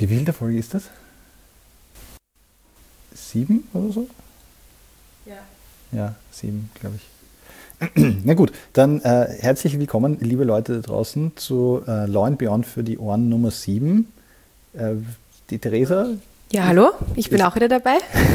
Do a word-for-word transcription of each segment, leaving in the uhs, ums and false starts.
vielte Folge ist das? Sieben oder so? Ja. Ja, sieben, glaube ich. Na gut, dann äh, herzlich willkommen, liebe Leute da draußen, zu äh, Law and Beyond für die Ohren Nummer sieben. Äh, die Theresa. Ja, hallo, ich bin auch wieder dabei.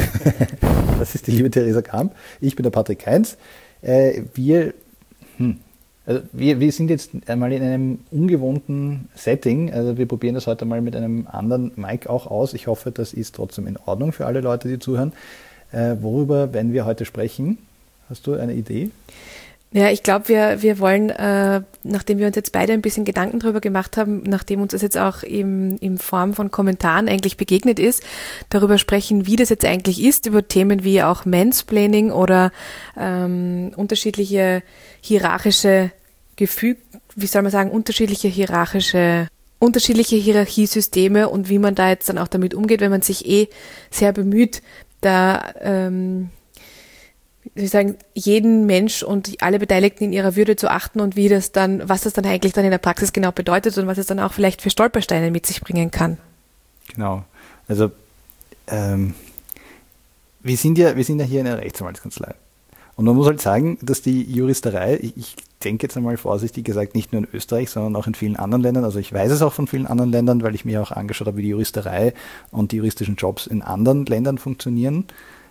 Das ist die liebe Theresa Kamp. Ich bin der Patrick Heinz. Äh, wir, hm, also wir, wir sind jetzt einmal in einem ungewohnten Setting. Also wir probieren das heute mal mit einem anderen Mic auch aus. Ich hoffe, das ist trotzdem in Ordnung für alle Leute, die zuhören. Äh, worüber werden wir heute sprechen? Hast du eine Idee? Ja, ich glaube, wir, wir wollen, äh, nachdem wir uns jetzt beide ein bisschen Gedanken drüber gemacht haben, nachdem uns das jetzt auch im, in Form von Kommentaren eigentlich begegnet ist, darüber sprechen, wie das jetzt eigentlich ist, über Themen wie auch Mansplaining oder ähm, unterschiedliche hierarchische Gefüge, wie soll man sagen, unterschiedliche hierarchische, unterschiedliche Hierarchiesysteme und wie man da jetzt dann auch damit umgeht, wenn man sich eh sehr bemüht, da ähm, wie sagen, jeden Mensch und alle Beteiligten in ihrer Würde zu achten und wie das dann, was das dann eigentlich dann in der Praxis genau bedeutet und was es dann auch vielleicht für Stolpersteine mit sich bringen kann. Genau. Also ähm, wir sind ja, wir sind ja hier in einer Rechtsanwaltskanzlei. Und man muss halt sagen, dass die Juristerei, ich, ich denke jetzt einmal vorsichtig gesagt, nicht nur in Österreich, sondern auch in vielen anderen Ländern, also ich weiß es auch von vielen anderen Ländern, weil ich mir auch angeschaut habe, wie die Juristerei und die juristischen Jobs in anderen Ländern funktionieren,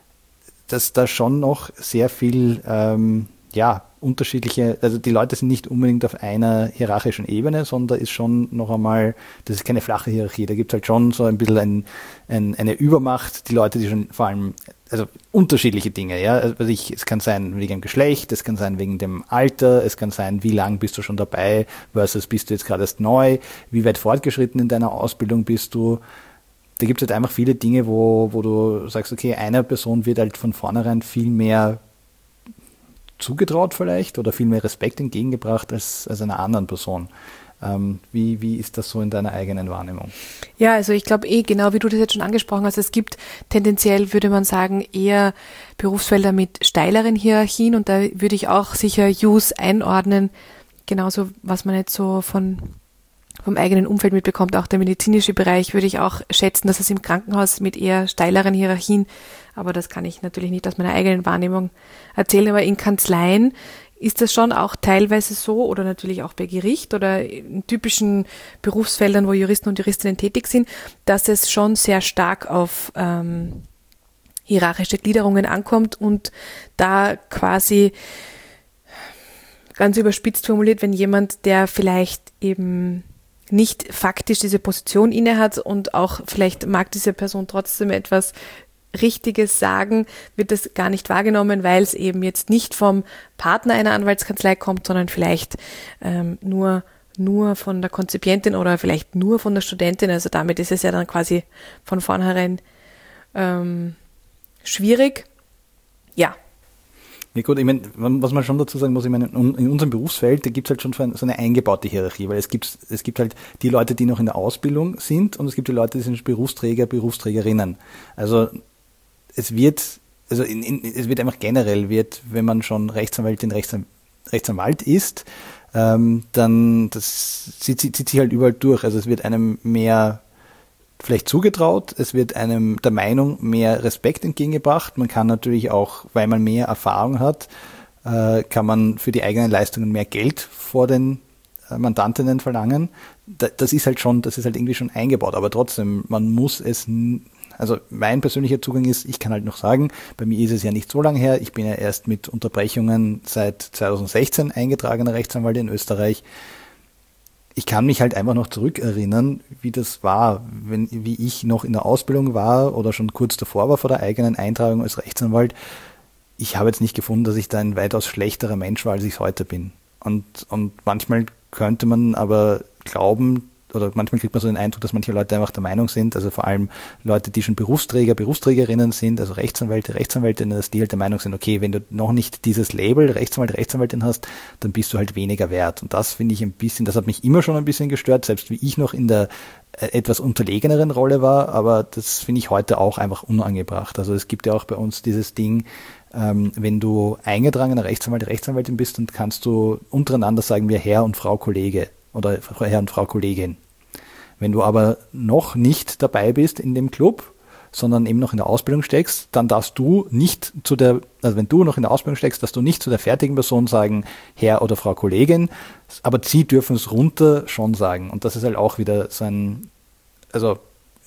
dass da schon noch sehr viel, ähm, ja, unterschiedliche, also die Leute sind nicht unbedingt auf einer hierarchischen Ebene, sondern da ist schon noch einmal, das ist keine flache Hierarchie, da gibt es halt schon so ein bisschen ein, ein, eine Übermacht, die Leute, die schon vor allem, also unterschiedliche Dinge, ja, also ich, es kann sein wegen dem Geschlecht, es kann sein wegen dem Alter, es kann sein, wie lang bist du schon dabei versus bist du jetzt gerade erst neu, wie weit fortgeschritten in deiner Ausbildung bist du. Da gibt es halt einfach viele Dinge, wo, wo du sagst, okay, einer Person wird halt von vornherein viel mehr zugetraut vielleicht oder viel mehr Respekt entgegengebracht als, als einer anderen Person. Ähm, wie, wie ist das so in deiner eigenen Wahrnehmung? Ja, also ich glaube eh, genau wie du das jetzt schon angesprochen hast, es gibt tendenziell, würde man sagen, eher Berufsfelder mit steileren Hierarchien und da würde ich auch sicher Use einordnen, genauso was man jetzt so von vom eigenen Umfeld mitbekommt, auch der medizinische Bereich, würde ich auch schätzen, dass es im Krankenhaus mit eher steileren Hierarchien, aber das kann ich natürlich nicht aus meiner eigenen Wahrnehmung erzählen, aber in Kanzleien ist das schon auch teilweise so oder natürlich auch bei Gericht oder in typischen Berufsfeldern, wo Juristen und Juristinnen tätig sind, dass es schon sehr stark auf ähm, hierarchische Gliederungen ankommt und da quasi ganz überspitzt formuliert, wenn jemand, der vielleicht eben nicht faktisch diese Position innehat und auch vielleicht mag diese Person trotzdem etwas Richtiges sagen, wird das gar nicht wahrgenommen, weil es eben jetzt nicht vom Partner einer Anwaltskanzlei kommt, sondern vielleicht ähm, nur, nur von der Konzipientin oder vielleicht nur von der Studentin. Also damit ist es ja dann quasi von vornherein ähm, schwierig. Ja. Ja gut, ich meine, was man schon dazu sagen muss, ich meine, in unserem Berufsfeld, da gibt es halt schon so eine eingebaute Hierarchie, weil es gibt, es gibt halt die Leute, die noch in der Ausbildung sind und es gibt die Leute, die sind Berufsträger, Berufsträgerinnen. Also es wird, also in, in, es wird einfach generell, wird, wenn man schon Rechtsanwältin, Rechtsan, Rechtsanwalt ist, ähm, dann das zieht, zieht sich halt überall durch. Also es wird einem mehr vielleicht zugetraut, es wird einem der Meinung mehr Respekt entgegengebracht. Man kann natürlich auch, weil man mehr Erfahrung hat, äh, kann man für die eigenen Leistungen mehr Geld vor den äh, Mandantinnen verlangen. Da, das ist halt schon, das ist halt irgendwie schon eingebaut, aber trotzdem, man muss es, n- also mein persönlicher Zugang ist, ich kann halt noch sagen, bei mir ist es ja nicht so lange her, ich bin ja erst mit Unterbrechungen seit zwanzig sechzehn eingetragener Rechtsanwalt in Österreich. Ich kann mich halt einfach noch zurückerinnern, wie das war, wenn, wie ich noch in der Ausbildung war oder schon kurz davor war vor der eigenen Eintragung als Rechtsanwalt. Ich habe jetzt nicht gefunden, dass ich da ein weitaus schlechterer Mensch war, als ich es heute bin. Und, und manchmal könnte man aber glauben, oder manchmal kriegt man so den Eindruck, dass manche Leute einfach der Meinung sind, also vor allem Leute, die schon Berufsträger, Berufsträgerinnen sind, also Rechtsanwälte, Rechtsanwältinnen, dass die halt der Meinung sind, okay, wenn du noch nicht dieses Label Rechtsanwalt, Rechtsanwältin hast, dann bist du halt weniger wert. Und das finde ich ein bisschen, das hat mich immer schon ein bisschen gestört, selbst wie ich noch in der äh, etwas unterlegeneren Rolle war, aber das finde ich heute auch einfach unangebracht. Also es gibt ja auch bei uns dieses Ding, ähm, wenn du eingetragener Rechtsanwalt, Rechtsanwältin bist, dann kannst du untereinander sagen wir Herr und Frau Kollege oder Herr und Frau Kollegin. Wenn du aber noch nicht dabei bist in dem Club, sondern eben noch in der Ausbildung steckst, dann darfst du nicht zu der, also wenn du noch in der Ausbildung steckst, darfst du nicht zu der fertigen Person sagen, Herr oder Frau Kollegin, aber sie dürfen es runter schon sagen. Und das ist halt auch wieder so ein, also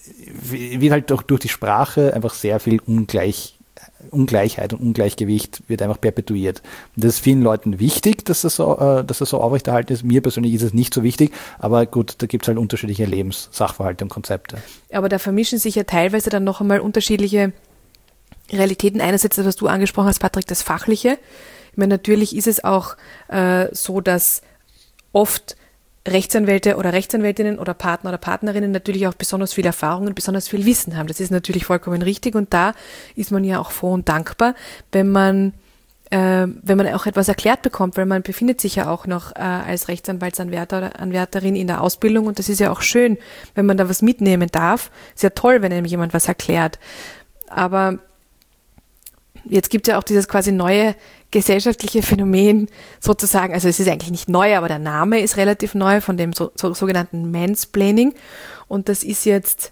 wie halt durch, durch die Sprache einfach sehr viel Ungleich, Ungleichheit und Ungleichgewicht wird einfach perpetuiert. Und das ist vielen Leuten wichtig, dass das so, äh, dass das so aufrechterhalten ist. Mir persönlich ist es nicht so wichtig, aber gut, da gibt es halt unterschiedliche Lebenssachverhalte und Konzepte. Aber da vermischen sich ja teilweise dann noch einmal unterschiedliche Realitäten. Einerseits, das, was du angesprochen hast, Patrick, das Fachliche. Ich meine, natürlich ist es auch äh, so, dass oft Rechtsanwälte oder Rechtsanwältinnen oder Partner oder Partnerinnen natürlich auch besonders viel Erfahrung und besonders viel Wissen haben. Das ist natürlich vollkommen richtig und da ist man ja auch froh und dankbar, wenn man äh, wenn man auch etwas erklärt bekommt, weil man befindet sich ja auch noch äh, als Rechtsanwaltsanwärter oder Anwärterin in der Ausbildung und das ist ja auch schön, wenn man da was mitnehmen darf. Ist ja toll, wenn einem jemand was erklärt. Aber jetzt gibt es ja auch dieses quasi neue gesellschaftliche Phänomen sozusagen, also es ist eigentlich nicht neu, aber der Name ist relativ neu von dem so, so, sogenannten Mansplaining und das ist jetzt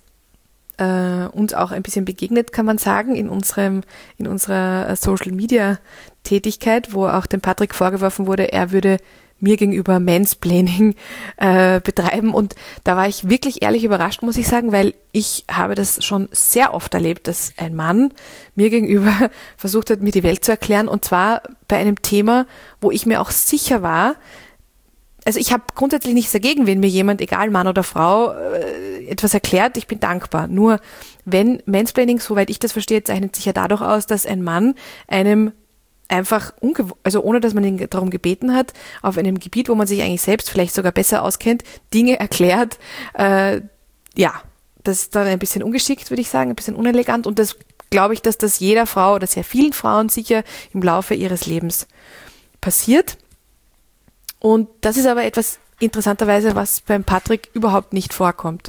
äh, uns auch ein bisschen begegnet, kann man sagen, in unserem in unserer Social Media Tätigkeit, wo auch dem Patrick vorgeworfen wurde, er würde mir gegenüber Mansplaining äh, betreiben und da war ich wirklich ehrlich überrascht, muss ich sagen, weil ich habe das schon sehr oft erlebt, dass ein Mann mir gegenüber versucht hat, mir die Welt zu erklären und zwar bei einem Thema, wo ich mir auch sicher war, also ich habe grundsätzlich nichts dagegen, wenn mir jemand, egal Mann oder Frau, äh, etwas erklärt, ich bin dankbar. Nur wenn Mansplaining, soweit ich das verstehe, zeichnet sich ja dadurch aus, dass ein Mann einem einfach, ungew- also ohne dass man ihn darum gebeten hat, auf einem Gebiet, wo man sich eigentlich selbst vielleicht sogar besser auskennt, Dinge erklärt. Äh, ja, das ist dann ein bisschen ungeschickt, würde ich sagen, ein bisschen unelegant. Und das glaube ich, dass das jeder Frau oder sehr vielen Frauen sicher im Laufe ihres Lebens passiert. Und das ist aber etwas interessanterweise, was beim Patrick überhaupt nicht vorkommt.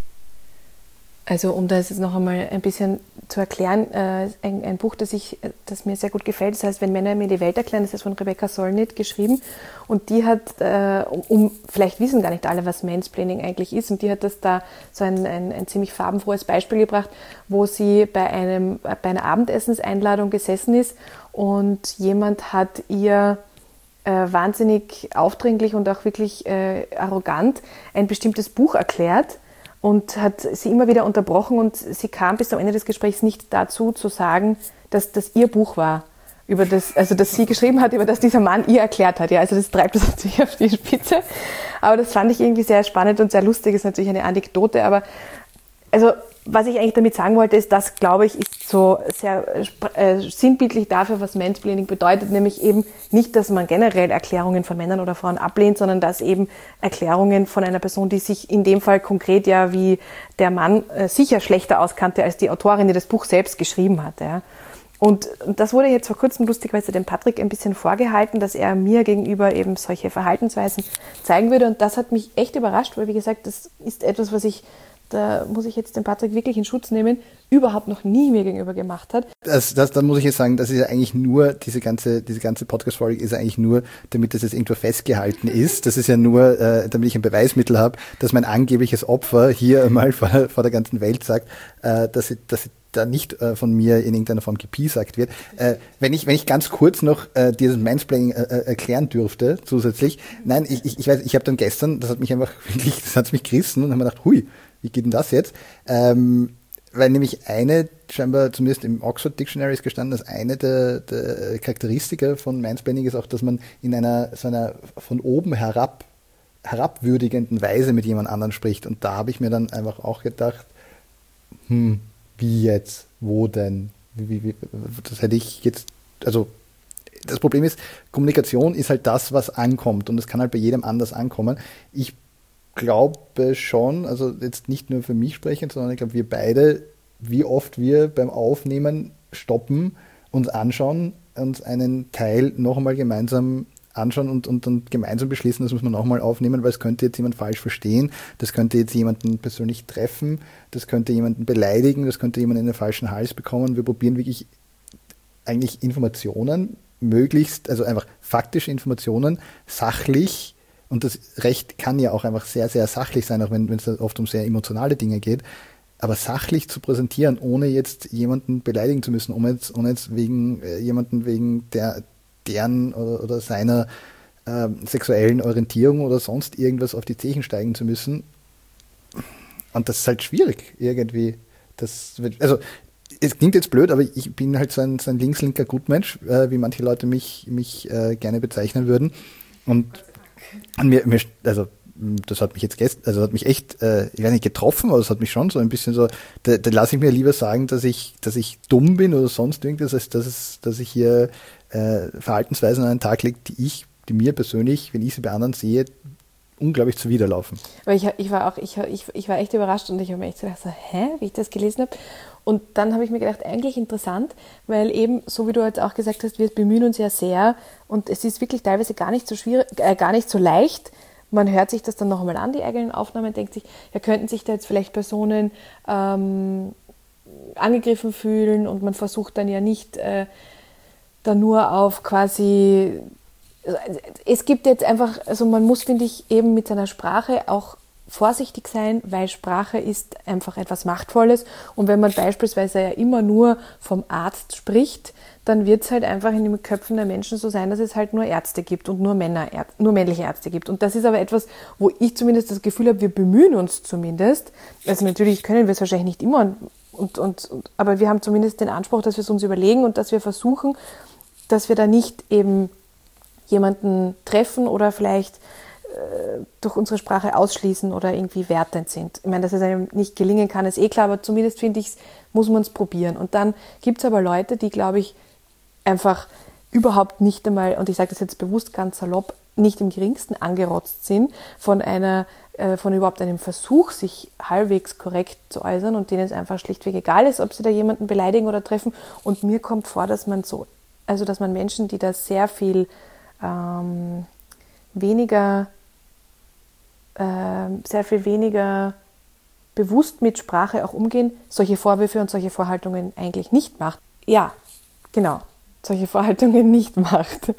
Also um das jetzt noch einmal ein bisschen zu erklären, äh, ein, ein Buch, das, ich, das mir sehr gut gefällt, das heißt, wenn Männer mir die Welt erklären, das ist von Rebecca Solnit geschrieben und die hat, äh, um, um vielleicht wissen gar nicht alle, was Mansplaining eigentlich ist und die hat das da so ein, ein, ein ziemlich farbenfrohes Beispiel gebracht, wo sie bei, einem, bei einer Abendessenseinladung gesessen ist und jemand hat ihr äh, wahnsinnig aufdringlich und auch wirklich äh, arrogant ein bestimmtes Buch erklärt, und hat sie immer wieder unterbrochen und sie kam bis zum Ende des Gesprächs nicht dazu zu sagen, dass das ihr Buch war, über das, also das sie geschrieben hat, über das dieser Mann ihr erklärt hat. Ja, also das treibt das natürlich auf die Spitze. Aber das fand ich irgendwie sehr spannend und sehr lustig, ist natürlich eine Anekdote, aber also was ich eigentlich damit sagen wollte, ist, das, glaube ich, ist so sehr äh, sinnbildlich dafür, was Mansplaining bedeutet, nämlich eben nicht, dass man generell Erklärungen von Männern oder Frauen ablehnt, sondern dass eben Erklärungen von einer Person, die sich in dem Fall konkret ja wie der Mann äh, sicher schlechter auskannte als die Autorin, die das Buch selbst geschrieben hat. Ja. Und das wurde jetzt vor kurzem lustigerweise dem Patrick ein bisschen vorgehalten, dass er mir gegenüber eben solche Verhaltensweisen zeigen würde. Und das hat mich echt überrascht, weil wie gesagt, das ist etwas, was ich, da muss ich jetzt den Patrick wirklich in Schutz nehmen, überhaupt noch nie mir gegenüber gemacht hat. Das, das, dann muss ich jetzt sagen, das ist ja eigentlich nur, diese ganze, diese ganze Podcast-Folge ist eigentlich nur, damit das jetzt irgendwo festgehalten ist. Das ist ja nur, äh, damit ich ein Beweismittel habe, dass mein angebliches Opfer hier einmal vor, vor der ganzen Welt sagt, äh, dass sie, dass sie da nicht äh, von mir in irgendeiner Form gepiesackt wird. Äh, wenn ich wenn ich ganz kurz noch äh, dieses Mansplaining äh, äh, erklären dürfte, zusätzlich. Nein, ich ich, ich weiß, ich habe dann gestern, das hat mich einfach wirklich, das hat mich gerissen und habe mir gedacht, hui, wie geht denn das jetzt? Ähm, weil nämlich eine, scheinbar zumindest im Oxford Dictionary ist gestanden, dass eine der, der Charakteristika von Mansplaining ist auch, dass man in einer so einer von oben herab herabwürdigenden Weise mit jemand anderen spricht. Und da habe ich mir dann einfach auch gedacht, hm, wie jetzt? Wo denn? Wie, wie, wie, das hätte ich jetzt, also das Problem ist, Kommunikation ist halt das, was ankommt und es kann halt bei jedem anders ankommen. Ich glaube schon, also jetzt nicht nur für mich sprechen, sondern ich glaube, wir beide, wie oft wir beim Aufnehmen stoppen, uns anschauen, uns einen Teil noch einmal gemeinsam anschauen und, und dann gemeinsam beschließen, das muss man nochmal aufnehmen, weil es könnte jetzt jemand falsch verstehen, das könnte jetzt jemanden persönlich treffen, das könnte jemanden beleidigen, das könnte jemanden in den falschen Hals bekommen. Wir probieren wirklich eigentlich Informationen möglichst, also einfach faktische Informationen, sachlich Und das Recht kann ja auch einfach sehr, sehr sachlich sein, auch wenn wenn es oft um sehr emotionale Dinge geht. Aber sachlich zu präsentieren, ohne jetzt jemanden beleidigen zu müssen, ohne jetzt, ohne jetzt wegen äh, jemanden wegen der deren oder, oder seiner äh, sexuellen Orientierung oder sonst irgendwas auf die Zechen steigen zu müssen. Und das ist halt schwierig irgendwie. Das wird, also es klingt jetzt blöd, aber ich bin halt so ein, so ein linkslinker Gutmensch, äh, wie manche Leute mich, mich äh, gerne bezeichnen würden. Und, und mir, mir, also das hat mich jetzt gest, also hat mich echt, äh, ich weiß nicht, getroffen, aber das hat mich schon so ein bisschen so, da, da lasse ich mir lieber sagen, dass ich, dass ich dumm bin oder sonst irgendwas, als dass es, dass ich hier äh, Verhaltensweisen an den Tag lege, die ich, die mir persönlich, wenn ich sie bei anderen sehe, unglaublich zuwiderlaufen. Aber ich, ich war auch, ich, ich, ich war echt überrascht und ich habe mir echt gedacht, so, hä, wie ich das gelesen habe. Und dann habe ich mir gedacht, eigentlich interessant, weil eben, so wie du jetzt auch gesagt hast, wir bemühen uns ja sehr und es ist wirklich teilweise gar nicht so schwierig, äh, gar nicht so leicht. Man hört sich das dann noch einmal an, die eigenen Aufnahmen, denkt sich, ja, könnten sich da jetzt vielleicht Personen ähm, angegriffen fühlen und man versucht dann ja nicht äh, da nur auf quasi, also es gibt jetzt einfach, also man muss, finde ich, eben mit seiner Sprache auch vorsichtig sein, weil Sprache ist einfach etwas Machtvolles und wenn man beispielsweise ja immer nur vom Arzt spricht, dann wird es halt einfach in den Köpfen der Menschen so sein, dass es halt nur Ärzte gibt und nur Männer, nur männliche Ärzte gibt. Und das ist aber etwas, wo ich zumindest das Gefühl habe, wir bemühen uns zumindest. Also natürlich können wir es wahrscheinlich nicht immer, und, und, und, aber wir haben zumindest den Anspruch, dass wir es uns überlegen und dass wir versuchen, dass wir da nicht eben jemanden treffen oder vielleicht äh, durch unsere Sprache ausschließen oder irgendwie wertend sind. Ich meine, dass es einem nicht gelingen kann, ist eh klar, aber zumindest finde ich, muss man es probieren. Und dann gibt es aber Leute, die, glaube ich, einfach überhaupt nicht einmal, und ich sage das jetzt bewusst ganz salopp, nicht im geringsten angerotzt sind von einer, äh, von überhaupt einem Versuch, sich halbwegs korrekt zu äußern und denen es einfach schlichtweg egal ist, ob sie da jemanden beleidigen oder treffen. Und mir kommt vor, dass man so, also dass man Menschen, die da sehr viel ähm, weniger, äh, sehr viel weniger bewusst mit Sprache auch umgehen, solche Vorwürfe und solche Vorhaltungen eigentlich nicht macht. Ja, genau. solche Vorhaltungen nicht macht.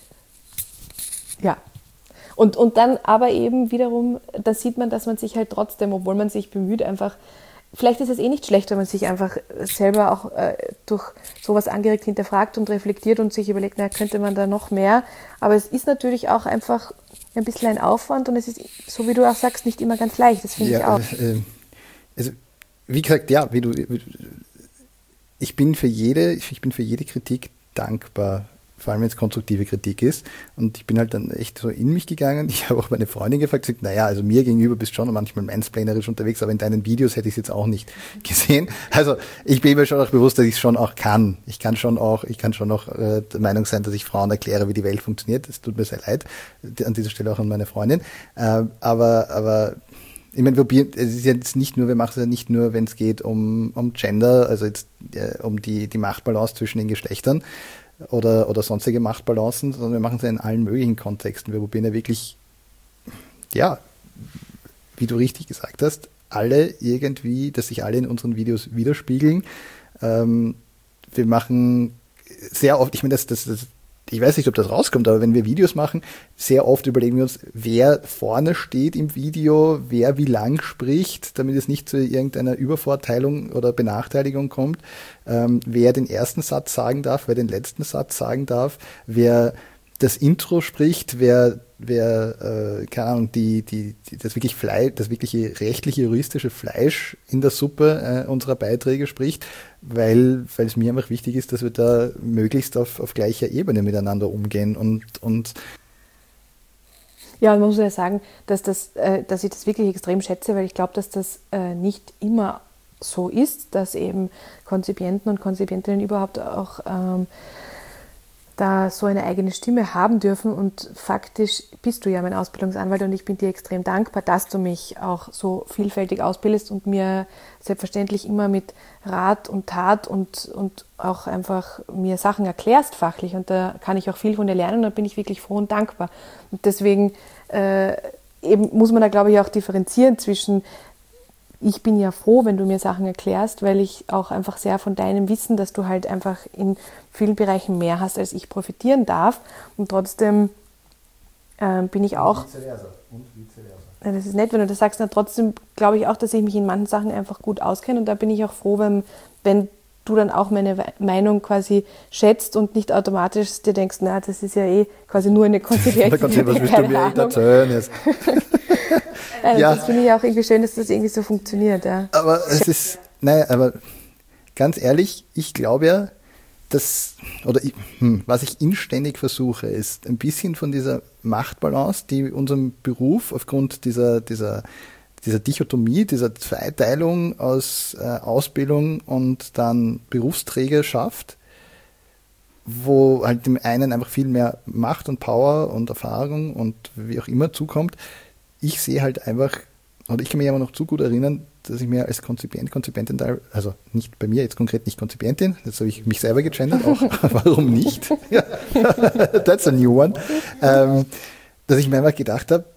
Ja. Und, und dann aber eben wiederum, da sieht man, dass man sich halt trotzdem, obwohl man sich bemüht, einfach, vielleicht ist es eh nicht schlecht, wenn man sich einfach selber auch äh, durch sowas angeregt hinterfragt und reflektiert und sich überlegt, na, könnte man da noch mehr. Aber es ist natürlich auch einfach ein bisschen ein Aufwand und es ist, so wie du auch sagst, nicht immer ganz leicht. Das finde ja, ich auch. Äh, also, wie gesagt, ja, wie du, wie, ich bin für jede, ich bin für jede Kritik dankbar, vor allem wenn es konstruktive Kritik ist. Und ich bin halt dann echt so in mich gegangen. Ich habe auch meine Freundin gefragt, gesagt, naja, also mir gegenüber bist du schon manchmal mansplainerisch unterwegs, aber in deinen Videos hätte ich es jetzt auch nicht gesehen. Also ich bin mir schon auch bewusst, dass ich es schon auch kann. Ich kann schon auch, ich kann schon auch äh, der Meinung sein, dass ich Frauen erkläre, wie die Welt funktioniert. Es tut mir sehr leid. An dieser Stelle auch an meine Freundin. Äh, aber, aber ich meine, es ist jetzt nicht nur, wir machen es ja nicht nur, wenn es geht um, um Gender, also jetzt äh, um die, die Machtbalance zwischen den Geschlechtern oder, oder sonstige Machtbalancen, sondern wir machen es ja in allen möglichen Kontexten. Wir probieren ja wirklich, ja, wie du richtig gesagt hast, alle irgendwie, dass sich alle in unseren Videos widerspiegeln. Ähm, wir machen sehr oft, ich meine, das, das, das ich weiß nicht, ob das rauskommt, aber wenn wir Videos machen, sehr oft überlegen wir uns, wer vorne steht im Video, wer wie lang spricht, damit es nicht zu irgendeiner Übervorteilung oder Benachteiligung kommt, ähm, wer den ersten Satz sagen darf, wer den letzten Satz sagen darf, wer das Intro spricht, wer, wer äh, keine Ahnung, die, die, die, das wirklich Fleisch, das wirkliche rechtliche, juristische Fleisch in der Suppe äh, unserer Beiträge spricht, weil, weil es mir einfach wichtig ist, dass wir da möglichst auf, auf gleicher Ebene miteinander umgehen und, und ja, und man muss ja sagen, dass, das, äh, dass ich das wirklich extrem schätze, weil ich glaube, dass das äh, nicht immer so ist, dass eben Konzipienten und Konzipientinnen überhaupt auch ähm, da so eine eigene Stimme haben dürfen und faktisch bist du ja mein Ausbildungsanwalt und ich bin dir extrem dankbar, dass du mich auch so vielfältig ausbildest und mir selbstverständlich immer mit Rat und Tat und, und auch einfach mir Sachen erklärst fachlich und da kann ich auch viel von dir lernen und da bin ich wirklich froh und dankbar. Und deswegen äh, eben muss man da, glaube ich, auch differenzieren zwischen ich bin ja froh, wenn du mir Sachen erklärst, weil ich auch einfach sehr von deinem Wissen, dass du halt einfach in vielen Bereichen mehr hast, als ich profitieren darf. Und trotzdem ähm, bin ich auch... Und vice versa. Und vice versa. Ja, das ist nett, wenn du das sagst. Na, trotzdem glaube ich auch, dass ich mich in manchen Sachen einfach gut auskenne. Und da bin ich auch froh, wenn, wenn du dann auch meine Meinung quasi schätzt und nicht automatisch dir denkst, na, das ist ja eh quasi nur eine konzipierte Was willst du mir echt erzählen jetzt? Also ja. Das finde ich auch irgendwie schön, dass das irgendwie so funktioniert. Ja. Aber es ist, naja, aber ganz ehrlich, ich glaube ja, dass, oder ich, hm, was ich inständig versuche, ist ein bisschen von dieser Machtbalance, die unserem Beruf aufgrund dieser, dieser, dieser Dichotomie, dieser Zweiteilung aus äh, Ausbildung und dann Berufsträger schafft, wo halt dem einen einfach viel mehr Macht und Power und Erfahrung und wie auch immer zukommt. Ich sehe halt einfach, oder ich kann mich aber noch zu gut erinnern, dass ich mir als Konzipient, Konzipientin, also nicht bei mir jetzt konkret nicht Konzipientin, jetzt habe ich mich selber gegendert, auch warum nicht? Ja. That's a new one. Ähm, dass ich mir einfach gedacht habe,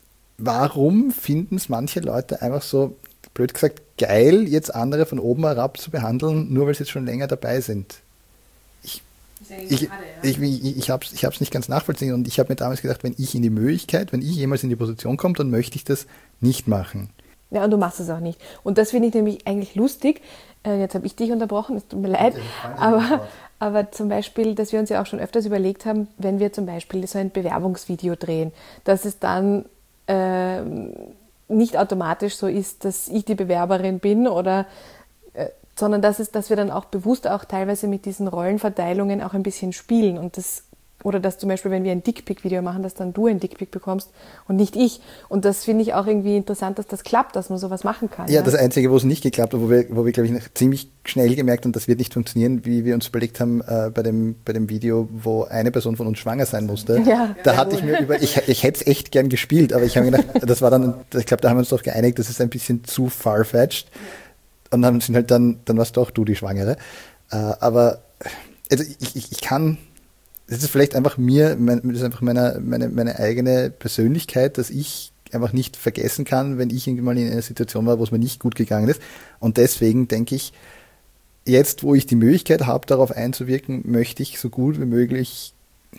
warum finden es manche Leute einfach so, blöd gesagt, geil, jetzt andere von oben herab zu behandeln, nur weil sie jetzt schon länger dabei sind? Ich, ich, ich, ich, ich habe es ich hab's nicht ganz nachvollziehen und ich habe mir damals gedacht, wenn ich in die Möglichkeit, wenn ich jemals in die Position komme, dann möchte ich das nicht machen. Ja, und du machst es auch nicht. Und das finde ich nämlich eigentlich lustig. Äh, jetzt habe ich dich unterbrochen, es tut mir leid. Aber, aber zum Beispiel, dass wir uns ja auch schon öfters überlegt haben, wenn wir zum Beispiel so ein Bewerbungsvideo drehen, dass es dann äh, nicht automatisch so ist, dass ich die Bewerberin bin, oder, äh, sondern dass, es, dass wir dann auch bewusst auch teilweise mit diesen Rollenverteilungen auch ein bisschen spielen. Und das Oder dass zum Beispiel, wenn wir ein Dickpick-Video machen, dass dann du ein Dickpick bekommst und nicht ich. Und das finde ich auch irgendwie interessant, dass das klappt, dass man sowas machen kann. Ja, ja. Das Einzige, wo es nicht geklappt hat, wo wir, wo wir glaube ich, ziemlich schnell gemerkt haben, das wird nicht funktionieren, wie wir uns überlegt haben äh, bei dem bei dem Video, wo eine Person von uns schwanger sein musste. Ja. Da hatte ich mir über, ich, ich hätte es echt gern gespielt, aber ich habe mir gedacht, das war dann, ich glaube, da haben wir uns doch geeinigt, das ist ein bisschen zu far-fetched. Und dann sind halt dann, dann warst doch du die Schwangere. Äh, aber also ich, ich, ich kann... Das ist vielleicht einfach mir, mein, das ist einfach meine, meine, meine eigene Persönlichkeit, dass ich einfach nicht vergessen kann, wenn ich irgendwann mal in einer Situation war, wo es mir nicht gut gegangen ist. Und deswegen denke ich, jetzt, wo ich die Möglichkeit habe, darauf einzuwirken, möchte ich so gut wie möglich,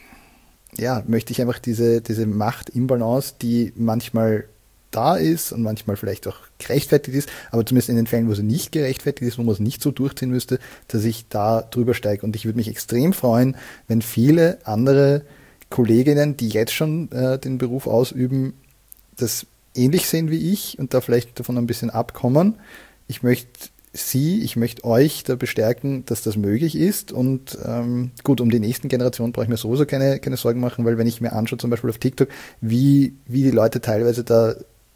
ja, möchte ich einfach diese, diese Macht-Imbalance, die manchmal da ist und manchmal vielleicht auch gerechtfertigt ist, aber zumindest in den Fällen, wo sie nicht gerechtfertigt ist, wo man es nicht so durchziehen müsste, dass ich da drüber steige. Und ich würde mich extrem freuen, wenn viele andere Kolleginnen, die jetzt schon äh, den Beruf ausüben, das ähnlich sehen wie ich und da vielleicht davon ein bisschen abkommen. Ich möchte Sie, ich möchte euch da bestärken, dass das möglich ist. Und ähm, gut, um die nächsten Generationen brauche ich mir sowieso keine, keine Sorgen machen, weil wenn ich mir anschaue, zum Beispiel auf TikTok, wie, wie die Leute teilweise da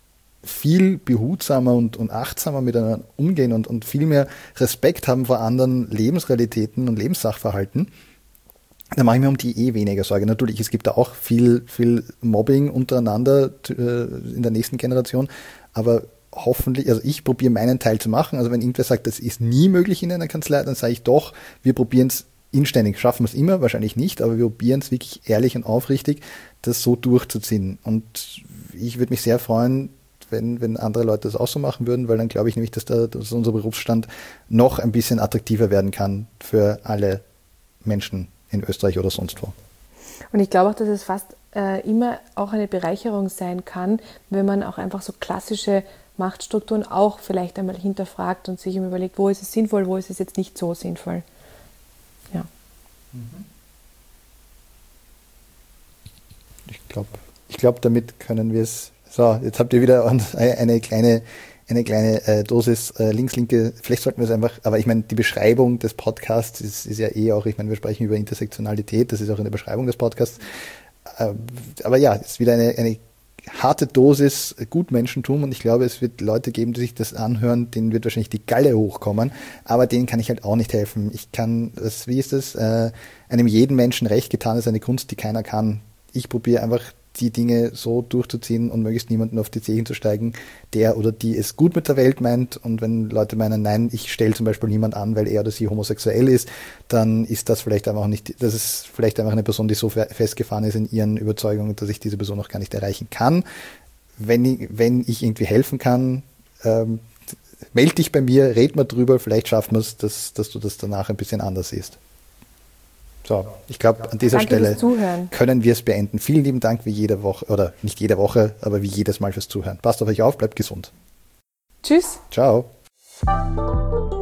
viel behutsamer und, und achtsamer miteinander umgehen und, und viel mehr Respekt haben vor anderen Lebensrealitäten und Lebenssachverhalten, da mache ich mir um die eh weniger Sorge. Natürlich, es gibt da auch viel, viel Mobbing untereinander äh, in der nächsten Generation, aber hoffentlich, also ich probiere meinen Teil zu machen. Also wenn irgendwer sagt, das ist nie möglich in einer Kanzlei, dann sage ich doch, wir probieren es inständig. Schaffen wir es immer? Wahrscheinlich nicht, aber wir probieren es wirklich ehrlich und aufrichtig, das so durchzuziehen. Und ich würde mich sehr freuen, wenn, wenn andere Leute das auch so machen würden, weil dann glaube ich nämlich, dass, da, dass unser Berufsstand noch ein bisschen attraktiver werden kann für alle Menschen in Österreich oder sonst wo. Und ich glaube auch, dass es fast äh, immer auch eine Bereicherung sein kann, wenn man auch einfach so klassische Machtstrukturen auch vielleicht einmal hinterfragt und sich immer überlegt, wo ist es sinnvoll, wo ist es jetzt nicht so sinnvoll. Ja. Ich glaube, ich glaub, damit können wir es. So, jetzt habt ihr wieder eine kleine, eine kleine äh, Dosis äh, links-linke, vielleicht sollten wir es einfach, aber ich meine, die Beschreibung des Podcasts ist, ist ja eh auch, ich meine, wir sprechen über Intersektionalität, das ist auch in der Beschreibung des Podcasts. Äh, aber ja, es ist wieder eine, eine harte Dosis Gutmenschentum und ich glaube, es wird Leute geben, die sich das anhören, denen wird wahrscheinlich die Galle hochkommen, aber denen kann ich halt auch nicht helfen. Ich kann, das, wie ist das, äh, einem jeden Menschen recht getan ist eine Kunst, die keiner kann. Ich probiere einfach die Dinge so durchzuziehen und möglichst niemanden auf die Zehen zu steigen, der oder die es gut mit der Welt meint. Und wenn Leute meinen, nein, ich stelle zum Beispiel niemand an, weil er oder sie homosexuell ist, dann ist das vielleicht einfach nicht, das ist vielleicht einfach eine Person, die so festgefahren ist in ihren Überzeugungen, dass ich diese Person noch gar nicht erreichen kann. Wenn ich, wenn ich irgendwie helfen kann, ähm, meld dich bei mir, red mal drüber, vielleicht schaffen wir es, dass, dass du das danach ein bisschen anders siehst. So, ich glaube, an dieser Danke Stelle fürs Zuhören. können wir es beenden. Vielen lieben Dank wie jede Woche, oder nicht jede Woche, aber wie jedes Mal fürs Zuhören. Passt auf euch auf, bleibt gesund. Tschüss. Ciao.